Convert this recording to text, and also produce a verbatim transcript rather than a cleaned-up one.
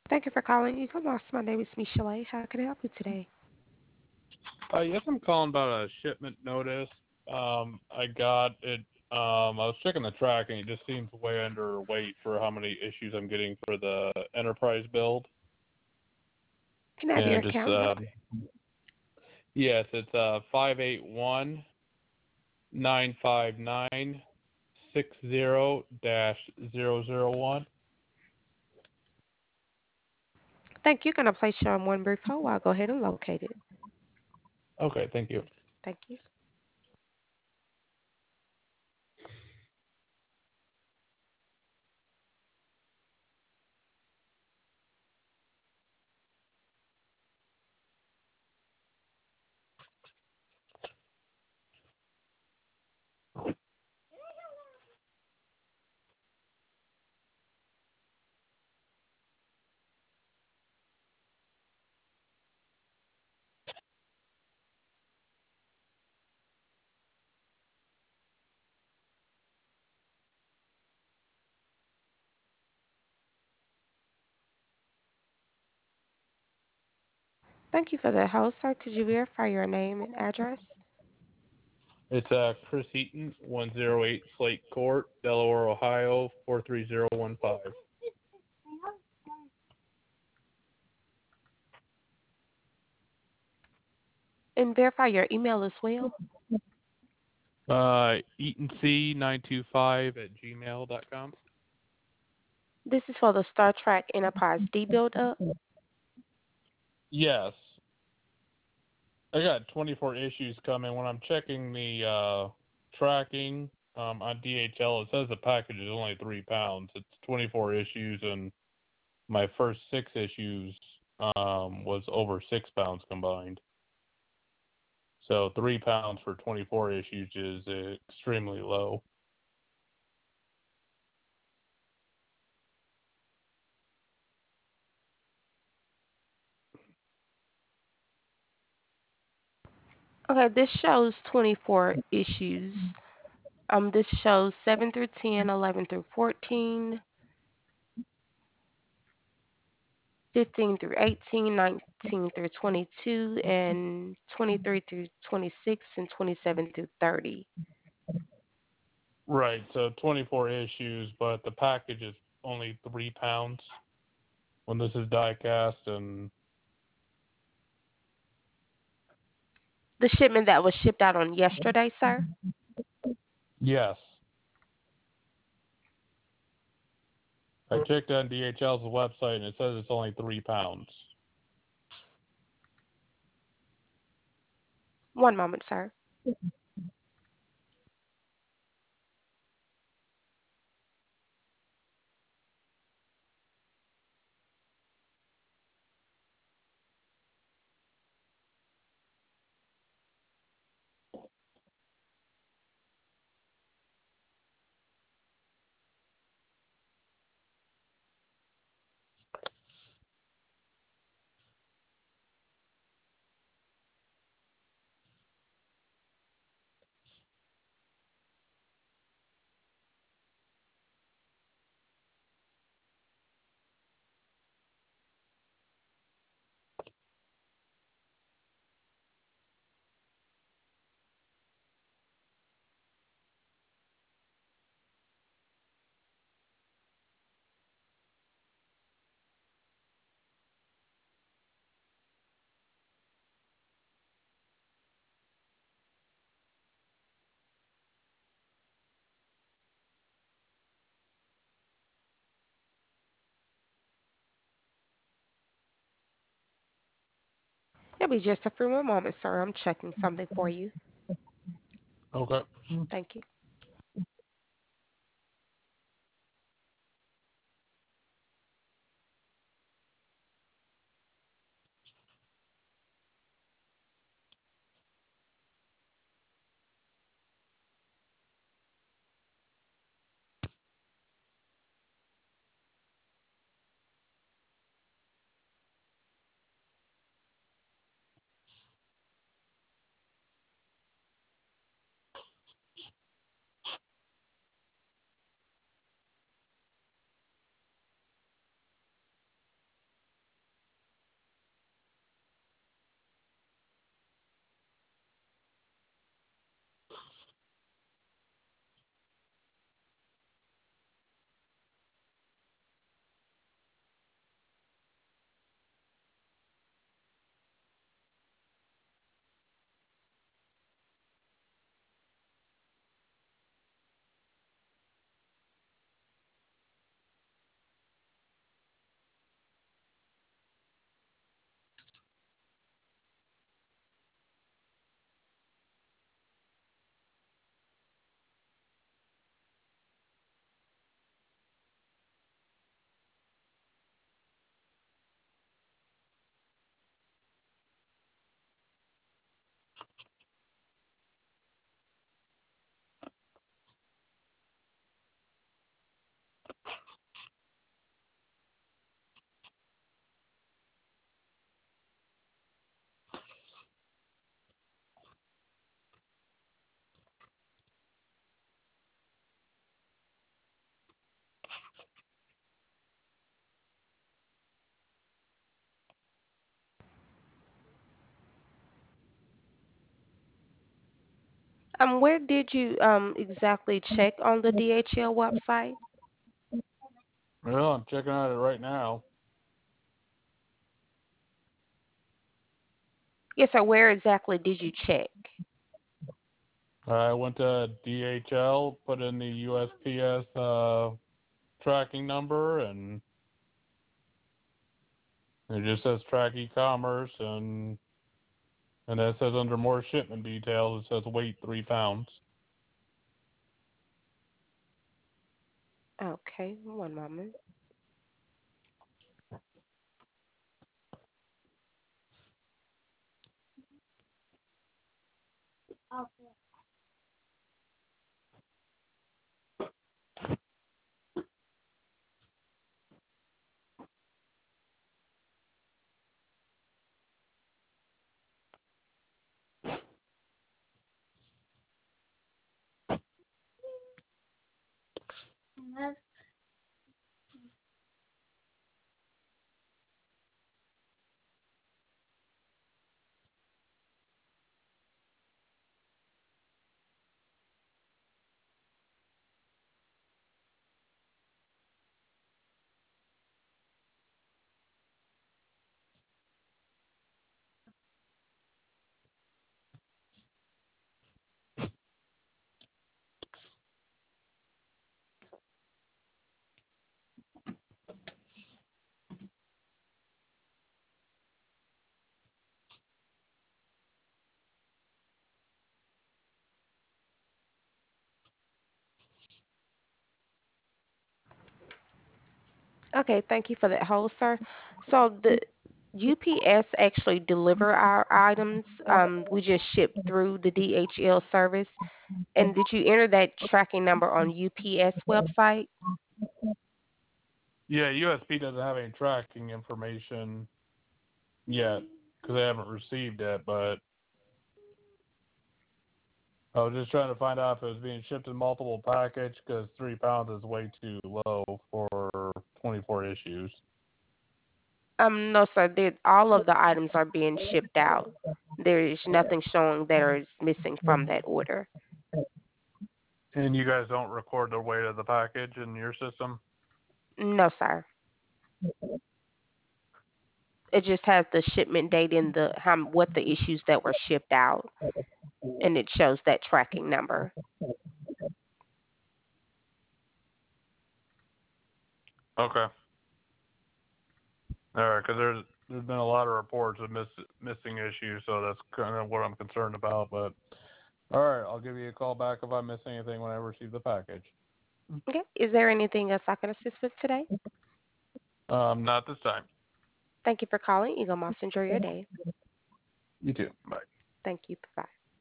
Thank you for calling Eaglemoss. My name is Michelle. How can I help you today? Uh, yes, I'm calling about a shipment notice. Um, I got it. Um, I was checking the tracking. It just seems way underweight for how many issues I'm getting for the enterprise build. Can I have your And just account um, number? yes, it's uh five eight one nine five nine six zero dash zero zero one. Thank you. Gonna place you on one brief hold. I'll go ahead and locate it. Okay, thank you. Thank you. Thank you for the hold, sir. Could you verify your name and address? It's uh Chris Heaton, one zero eight Slate Court, Delaware, Ohio four three zero one five. And verify your email as well. Uh, Eaton C nine two five at gmail dot com. This is for the Star Trek Enterprise D build up. Yes, I got twenty-four issues coming. When I'm checking the uh, tracking um, on D H L, it says the package is only three pounds. It's twenty-four issues, and my first six issues um, was over six pounds combined. So three pounds for twenty-four issues is uh, extremely low. Okay, this shows twenty-four issues. Um, this shows seven through ten, eleven through fourteen, fifteen through eighteen, nineteen through twenty-two, and twenty-three through twenty-six, and twenty-seven through thirty. Right. So twenty-four issues, but the package is only three pounds when this is die cast, and The shipment that was shipped out on yesterday, sir? yes, I checked on D H L's website and it says it's only three pounds. One moment, sir. It'll be just a few more moments, sir. I'm checking something for you. Okay. Thank you. Um, where did you um exactly check on the D H L website? Well, I'm checking on it right now. Yes, sir. Where exactly did you check? I went to D H L, put in the U S P S uh, tracking number, and it just says track e-commerce, and and it says under more shipment details, it says weight three pounds. Okay, one moment. Okay, thank you for that hold, sir. So the U P S actually deliver our items. Um, we just ship through the D H L service. And did you enter that tracking number on U P S website? Yeah, U S P doesn't have any tracking information yet because they haven't received it, but I was just trying to find out if it was being shipped in multiple package because three pounds is way too low for twenty-four issues. Um, no, sir. They, all of the items are being shipped out. There is nothing showing that is missing from that order. And you guys don't record the weight of the package in your system? No, sir. It just has the shipment date and the how what the issues that were shipped out, and it shows that tracking number. Okay. All right, because there's there's been a lot of reports of miss, missing issues, so that's kind of what I'm concerned about. But all right, I'll give you a call back if I miss anything when I receive the package. Okay. Is there anything else I can assist with today? Um, not this time. Thank you for calling Eagle Moss. Enjoy your day. You too. Bye. Thank you. Bye.